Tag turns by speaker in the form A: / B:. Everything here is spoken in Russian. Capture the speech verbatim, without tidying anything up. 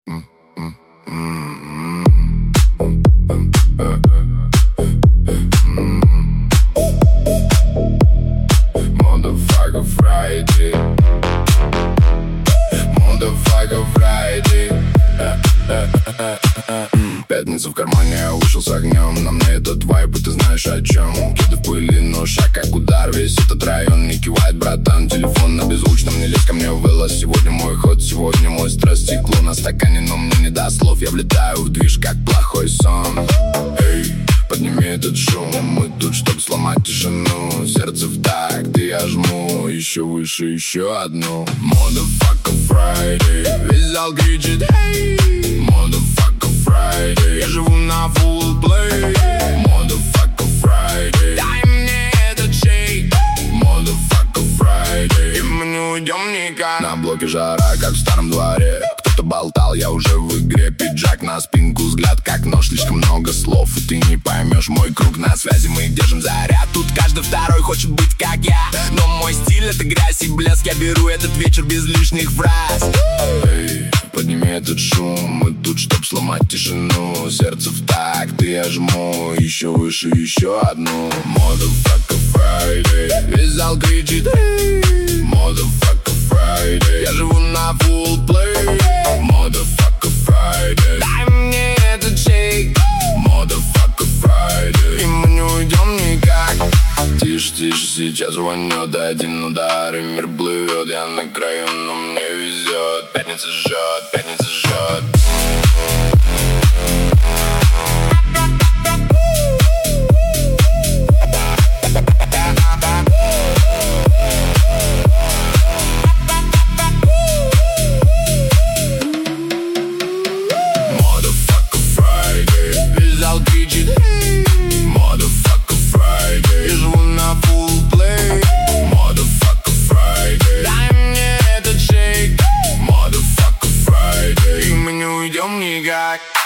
A: Motherfucker Friday. Motherfucker Friday. Пятница в кармане, я вышел с огнем. На мне этот вайб, и ты знаешь о чем. Кеды в пыли, но шаг как удар. Весь этот район не кивает, братан. Телефон на беззвучном, не лезь ко мне в вылаз. Сегодня мой ход, сегодня мой стресс. Стекло на стакане, но мне не даст слов. Я влетаю в движ, как плохой сон. Эй, подними этот шум. Мы тут, чтоб сломать тишину. Сердце в такт, и я жму. Еще выше, еще одну. Motherfucker Friday. Весь зал кричит эй. Motherfucker Friday. Я живу на full play. Motherfucker Friday. Дай мне этот шейк. Motherfucker Friday. И мы не уйдем никак. На блоке жара, как в старом дворе. Кто-то болтал, я уже в игре. Пиджак на спинку, взгляд как нож. Слишком много слов, и ты не поймешь. Мой круг на связи, мы держим заряд. Тут каждый второй хочет быть как я. Но мой стиль — это грязь и блеск. Я беру этот вечер без лишних фраз. Эй, подними этот шум. Мы тут, чтоб сломать тишину. Сердце в такт, и я жму. Еще выше, еще одну. Motherfucker Friday. Весь зал кричит эй. Motherfucker Friday. Я живу на full play. Motherfucker Friday. Дай мне этот шейк. Motherfucker Friday. И мы не уйдем никак. Тише, тише, сейчас звонет один удар, и мир плывет. Я на краю, но мне везет. Пятница жжет, пятница жжет. Никак.